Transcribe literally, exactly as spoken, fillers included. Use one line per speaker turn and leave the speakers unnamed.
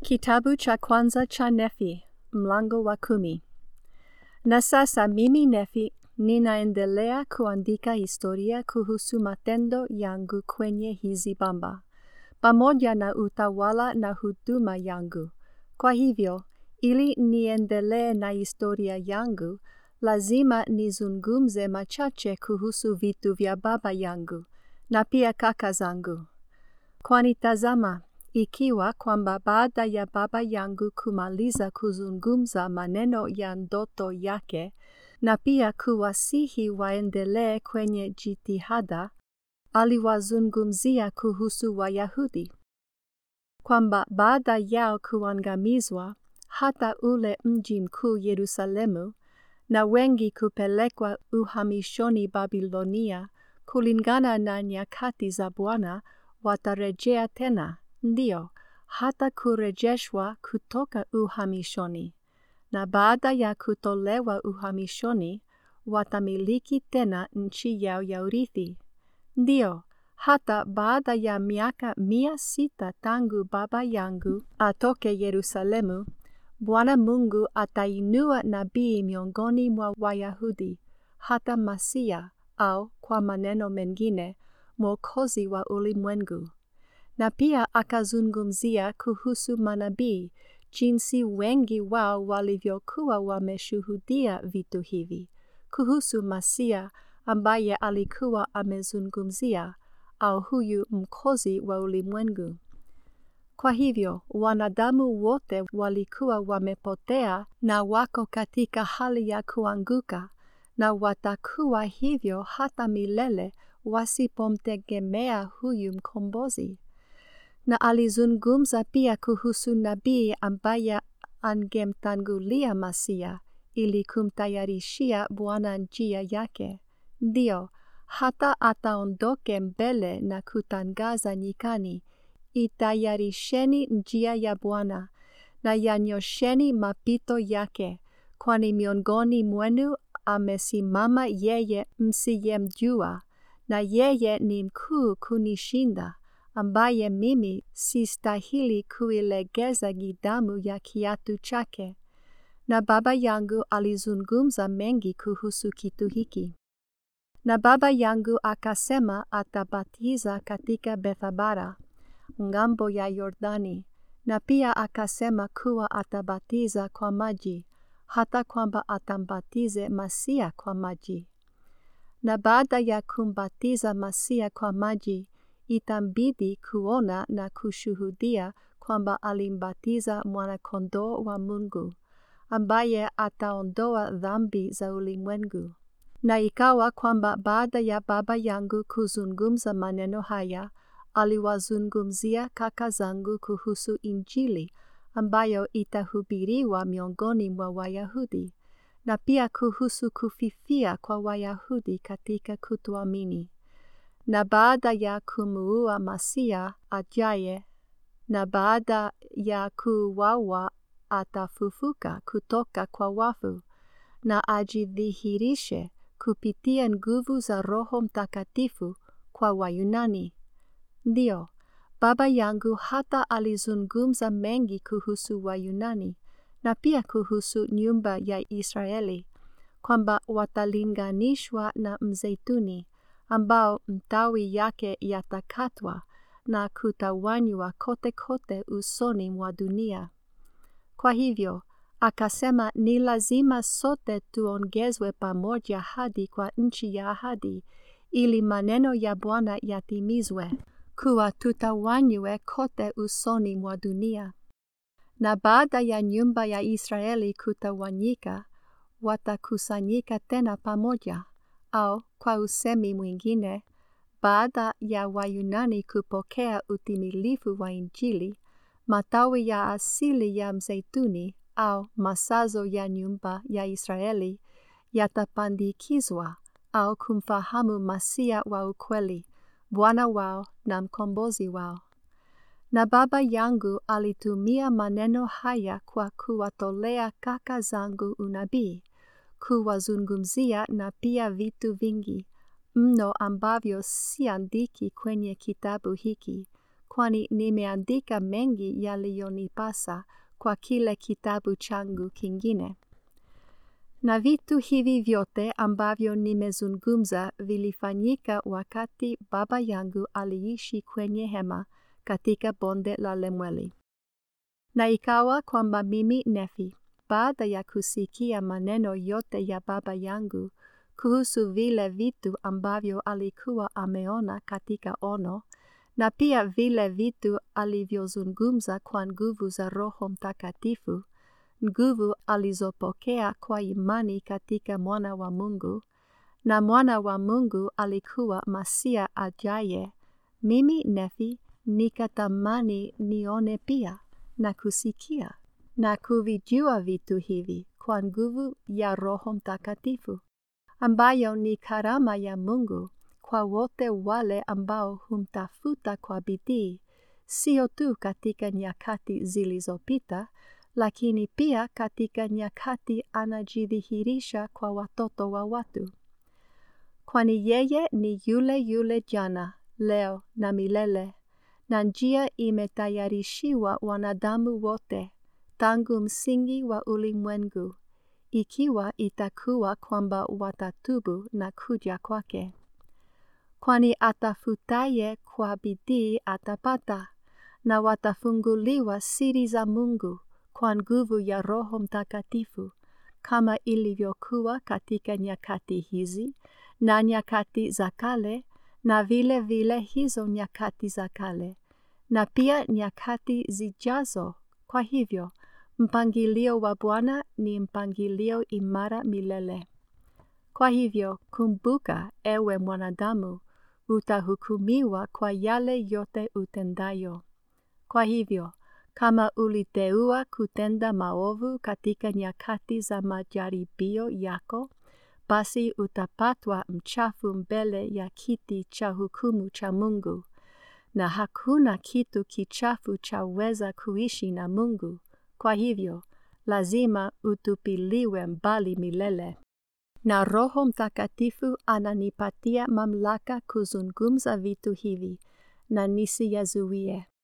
Kitabu cha kwanza cha Nefi, mlango wa kumi. Na sasa mimi Nefi ninaendelea kuandika historia kuhusu matendo yangu kwenye hizi bamba, pamoja na utawala na huduma yangu. Kwa hivyo, ili niendelee na historia yangu, lazima nizungumze machache kuhusu vitu vya baba yangu, na pia kaka zangu. Kwani tazama, ikiwa kwamba baada ya baba yangu kumaliza kuzungumza maneno ya ndoto yake, na pia kuwasihi waendelee kwenye jitihada, aliwazungumzia kuhusu Wayahudi. Kwamba baada yao kuangamizwa, hata ule mji mkuu Yerusalemu, na wengi kupelekwa uhamishoni Babilonia, kulingana na nyakati za Bwana, watarejea tena, ndio, hata kurejeshwa kutoka uhamishoni. Na baada ya kutolewa uhamishoni, watamiliki tena nchi yao ya urithi. Ndio, hata baada ya miaka mia sita tangu baba yangu atoke Yerusalemu, Bwana Mungu atainua nabii miongoni mwa Wayahudi, hata Masia, au kwa maneno mengine, Mwokozi wa ulimwengu. Na pia akazungumzia kuhusu manabii, jinsi wengi wao walivyokuwa wameshuhudia vitu hivi, kuhusu Masia ambaye alikuwa amezungumzia, au huyu mkozi wa ulimwengu. Kwa hivyo, wanadamu wote walikuwa wamepotea na wako katika hali ya kuanguka, na watakuwa hivyo hata milele wasipomtegemea huyu mkombozi. Na alizungumza pia kuhusu nabii ambaye angemtangulia Masia ili kumtayarishia Bwana njia yake. Ndio, hata ataondoke mbele na kutangaza nyikani, itayarisheni njia ya Bwana, na yanyosheni mapito yake, kwani miongoni mwenu amesimama yeye msiyemjua, na yeye ni mkuu kunishinda, ambaye mimi sistahili kuilegeza gidamu ya kiatu chake. Na baba yangu alizungumza mengi kuhusu kitu hiki. Na baba yangu akasema atabatiza katika Bethabara, ngambo ya Yordani, na pia akasema kuwa atabatiza kwa maji, hata kwamba atambatize Masia kwa maji. Na baada ya kumbatiza Masia kwa maji, itambidi kuona na kushuhudia kwamba alimbatiza mwana-kondoo wa Mungu, ambaye ataondoa dhambi za ulimwengu. Na ikawa kwamba baada ya baba yangu kuzungumza maneno haya, aliwazungumzia kaka zangu kuhusu Injili ambayo itahubiriwa miongoni mwa Wayahudi, na pia kuhusu kufifia kwa Wayahudi katika kutoamini. Na baada ya kumuua Masia ajaye, na baada ya kuuawa atafufuka kutoka kwa wafu, na ajidhihirishe kupitia nguvu za Roho Mtakatifu kwa Wayunani. Ndio, baba yangu hata alizungumza mengi kuhusu Wayunani, na pia kuhusu nyumba ya Israeli, kwamba watalinganishwa na mzeituni, ambao mtawi yake yatakatwa na kutawanywa kote kote usoni mwa dunia. Kwa hivyo, akasema ni lazima sote tuongezwe pamoja hadi kwa nchi ya ahadi, ili maneno ya Bwana yatimizwe, kuwa tutawanywe kote usoni mwa dunia. Na baada ya nyumba ya Israeli kutawanyika, watakusanyika tena pamoja, au kwa usemi mwingine, baada ya Wayunani kupokea utimilifu wa Injili, matawi ya asili ya mzeituni au masazo ya nyumba ya Israeli yatapandikizwa au kumfahamu Masia wa ukweli, Bwana wao na mkombozi wao. Na baba yangu alitumia maneno haya kwa kuwatolea kaka zangu unabii, kuwazungumzia na pia vitu vingi mno ambavyo siandiki kwenye kitabu hiki, kwani nimeandika mengi yaliyonipasa kwa kile kitabu changu kingine. Na vitu hivi vyote ambavyo nimezungumza vilifanyika wakati baba yangu aliishi kwenye hema katika bonde la Lemweli. Na ikawa kwamba mimi Nefi, baada ya kusikia maneno yote ya baba yangu kuhusu vile vitu ambavyo alikuwa ameona katika ono, na pia vile vitu alivyozungumza kwa nguvu za Roho Mtakatifu, nguvu alizopokea kwa imani katika Mwana wa Mungu, na Mwana wa Mungu alikuwa Masia ajaye, mimi Nefi nikatamani nione pia na kusikia na kuvijua vitu hivi kwa nguvu ya Roho Mtakatifu, ambayo ni karama ya Mungu kwa wote wale ambao humtafuta kwa bidii, sio tu katika nyakati zilizopita, lakini pia katika nyakati anajidhihirisha kwa watoto wa watu. Kwani yeye ni yule yule jana, leo na milele, na njia imetayarishiwa wanadamu wote tangu msingi wa ulimwengu, ikiwa itakuwa kwamba watatubu na kuja kwake. Kwani atafutaye kwa bidii atapata, na watafunguliwa siri za Mungu kwa nguvu ya Roho Mtakatifu, kama ilivyokuwa katika nyakati hizi na nyakati za kale, na vile vile hizo nyakati za kale, na pia nyakati zijazo. Kwa hivyo, mpangilio wa Bwana ni mpangilio imara milele. Kwa hivyo, kumbuka, ewe mwanadamu, utahukumiwa kwa yale yote utendayo. Kwa hivyo, kama uliteua kutenda maovu katika nyakati za majaribio yako, basi utapatwa mchafu mbele ya kiti cha hukumu cha Mungu, na hakuna kitu kichafu chaweza kuishi na Mungu. Kwa hivyo, lazima utupiliwe mbali milele. Na Roho Mtakatifu ananipatia mamlaka kuzungumza vitu hivi, na nisiyazuie.